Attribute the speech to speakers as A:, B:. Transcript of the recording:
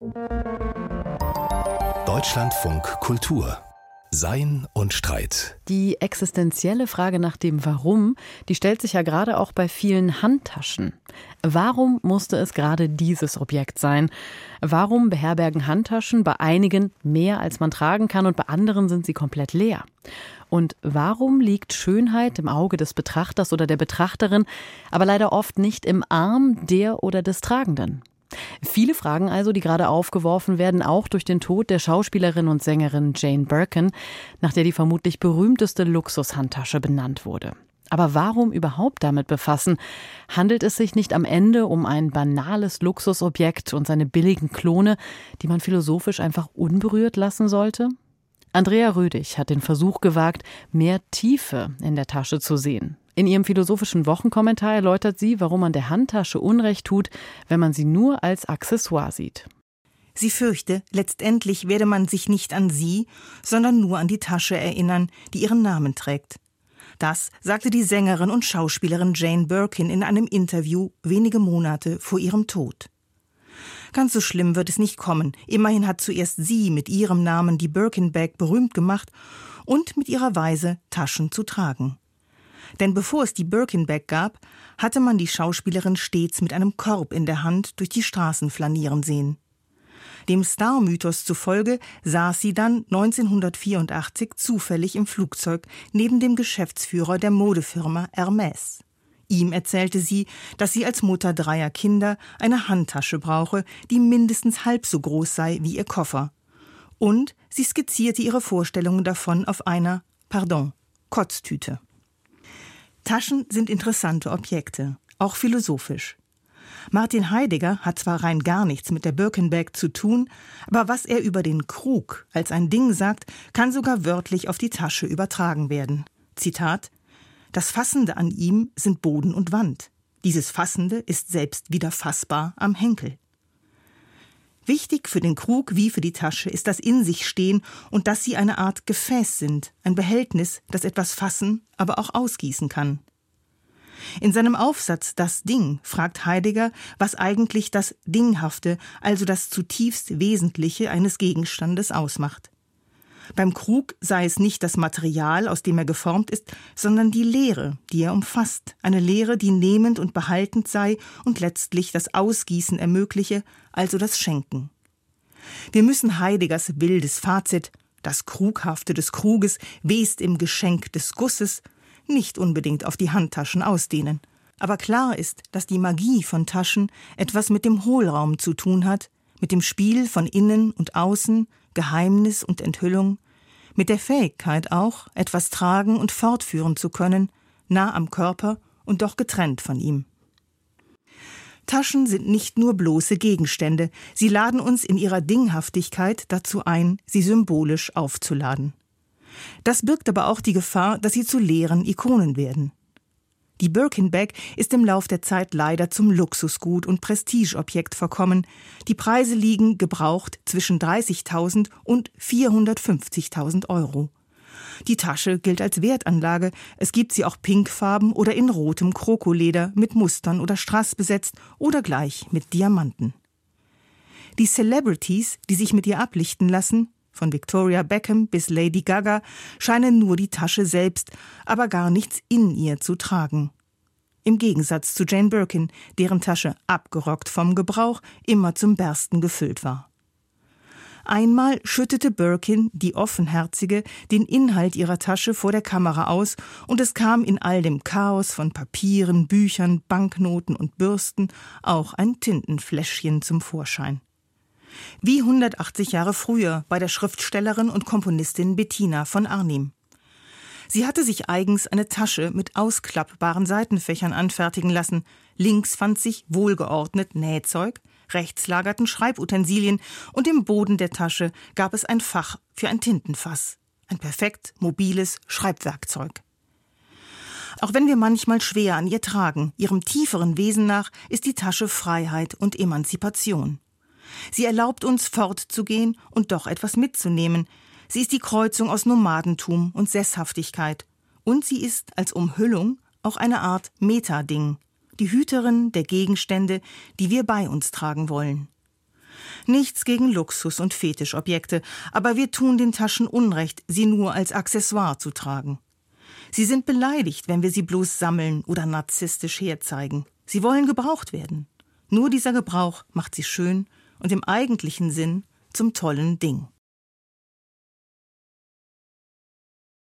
A: Deutschlandfunk Kultur. Sein und Streit.
B: Die existenzielle Frage nach dem Warum, die stellt sich ja gerade auch bei vielen Handtaschen. Warum musste es gerade dieses Objekt sein? Warum beherbergen Handtaschen bei einigen mehr, als man tragen kann, und bei anderen sind sie komplett leer? Und warum liegt Schönheit im Auge des Betrachters oder der Betrachterin, aber leider oft nicht im Arm der oder des Tragenden? Viele Fragen also, die gerade aufgeworfen werden, auch durch den Tod der Schauspielerin und Sängerin Jane Birkin, nach der die vermutlich berühmteste Luxushandtasche benannt wurde. Aber warum überhaupt damit befassen? Handelt es sich nicht am Ende um ein banales Luxusobjekt und seine billigen Klone, die man philosophisch einfach unberührt lassen sollte? Andrea Rödig hat den Versuch gewagt, mehr Tiefe in der Tasche zu sehen. In ihrem philosophischen Wochenkommentar erläutert sie, warum man der Handtasche Unrecht tut, wenn man sie nur als Accessoire sieht.
C: Sie fürchte, letztendlich werde man sich nicht an sie, sondern nur an die Tasche erinnern, die ihren Namen trägt. Das sagte die Sängerin und Schauspielerin Jane Birkin in einem Interview wenige Monate vor ihrem Tod. Ganz so schlimm wird es nicht kommen. Immerhin hat zuerst sie mit ihrem Namen die Birkin-Bag berühmt gemacht und mit ihrer Weise, Taschen zu tragen. Denn bevor es die Birkin-Bag gab, hatte man die Schauspielerin stets mit einem Korb in der Hand durch die Straßen flanieren sehen. Dem Star-Mythos zufolge saß sie dann 1984 zufällig im Flugzeug neben dem Geschäftsführer der Modefirma Hermès. Ihm erzählte sie, dass sie als Mutter 3 Kinder eine Handtasche brauche, die mindestens halb so groß sei wie ihr Koffer. Und sie skizzierte ihre Vorstellungen davon auf einer, Kotztüte. Taschen sind interessante Objekte, auch philosophisch. Martin Heidegger hat zwar rein gar nichts mit der Birkin-Bag zu tun, aber was er über den Krug als ein Ding sagt, kann sogar wörtlich auf die Tasche übertragen werden. Zitat: Das Fassende an ihm sind Boden und Wand. Dieses Fassende ist selbst wieder fassbar am Henkel. Wichtig für den Krug wie für die Tasche ist das In-sich-Stehen und dass sie eine Art Gefäß sind, ein Behältnis, das etwas fassen, aber auch ausgießen kann. In seinem Aufsatz »Das Ding« fragt Heidegger, was eigentlich das Dinghafte, also das zutiefst Wesentliche eines Gegenstandes ausmacht. Beim Krug sei es nicht das Material, aus dem er geformt ist, sondern die Leere, die er umfasst. Eine Leere, die nehmend und behaltend sei und letztlich das Ausgießen ermögliche, also das Schenken. Wir müssen Heideggers wildes Fazit, das Krughafte des Kruges west im Geschenk des Gusses, nicht unbedingt auf die Handtaschen ausdehnen. Aber klar ist, dass die Magie von Taschen etwas mit dem Hohlraum zu tun hat, mit dem Spiel von Innen und Außen, Geheimnis und Enthüllung, mit der Fähigkeit auch, etwas tragen und fortführen zu können, nah am Körper und doch getrennt von ihm. Taschen sind nicht nur bloße Gegenstände, sie laden uns in ihrer Dinghaftigkeit dazu ein, sie symbolisch aufzuladen. Das birgt aber auch die Gefahr, dass sie zu leeren Ikonen werden. Die Birkin-Bag ist im Lauf der Zeit leider zum Luxusgut und Prestigeobjekt verkommen. Die Preise liegen gebraucht zwischen 30.000 und 450.000 Euro. Die Tasche gilt als Wertanlage. Es gibt sie auch pinkfarben oder in rotem Krokoleder mit Mustern oder Strass besetzt oder gleich mit Diamanten. Die Celebrities, die sich mit ihr ablichten lassen, von Victoria Beckham bis Lady Gaga, scheinen nur die Tasche selbst, aber gar nichts in ihr zu tragen. Im Gegensatz zu Jane Birkin, deren Tasche, abgerockt vom Gebrauch, immer zum Bersten gefüllt war. Einmal schüttete Birkin, die Offenherzige, den Inhalt ihrer Tasche vor der Kamera aus und es kam in all dem Chaos von Papieren, Büchern, Banknoten und Bürsten auch ein Tintenfläschchen zum Vorschein. Wie 180 Jahre früher bei der Schriftstellerin und Komponistin Bettina von Arnim. Sie hatte sich eigens eine Tasche mit ausklappbaren Seitenfächern anfertigen lassen. Links fand sich wohlgeordnet Nähzeug, rechts lagerten Schreibutensilien und im Boden der Tasche gab es ein Fach für ein Tintenfass. Ein perfekt mobiles Schreibwerkzeug. Auch wenn wir manchmal schwer an ihr tragen, ihrem tieferen Wesen nach ist die Tasche Freiheit und Emanzipation. Sie erlaubt uns, fortzugehen und doch etwas mitzunehmen. Sie ist die Kreuzung aus Nomadentum und Sesshaftigkeit. Und sie ist als Umhüllung auch eine Art Metading, die Hüterin der Gegenstände, die wir bei uns tragen wollen. Nichts gegen Luxus- und Fetischobjekte, aber wir tun den Taschen Unrecht, sie nur als Accessoire zu tragen. Sie sind beleidigt, wenn wir sie bloß sammeln oder narzisstisch herzeigen. Sie wollen gebraucht werden. Nur dieser Gebrauch macht sie schön und im eigentlichen Sinn zum tollen Ding.